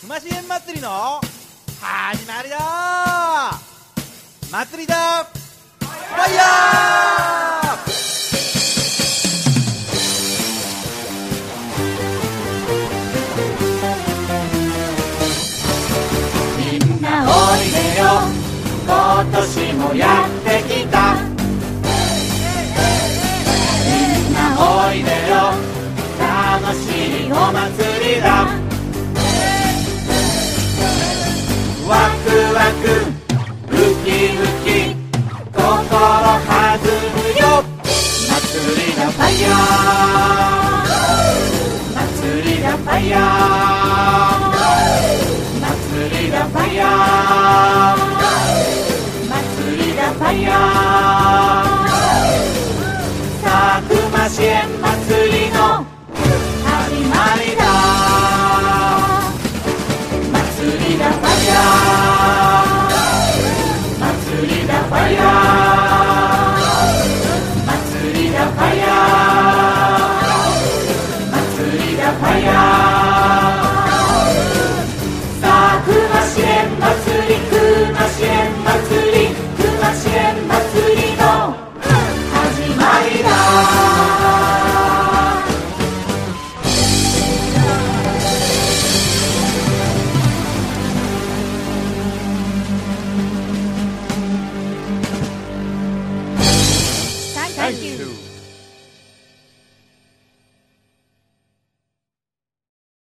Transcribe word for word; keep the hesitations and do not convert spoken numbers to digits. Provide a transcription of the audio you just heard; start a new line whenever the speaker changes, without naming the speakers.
熊支援祭りの始まりだ。祭りだファイヤー。
みんなおいでよ、今年もやってきた。みんなおいでよ、楽しいお祭りだ。ワクワクウキウキ心弾むよ。祭りだファイヤー、祭りだファイヤー、祭りだファイヤー、祭りだファイヤー。さあ熊支援祭りの始まりだ。祭りだファイヤー、祭りだファイヤー、祭りだファイヤー、祭りだファイヤー。さあ熊支援祭り、熊支援祭り、熊支援祭りの始まりだ。
Thank you.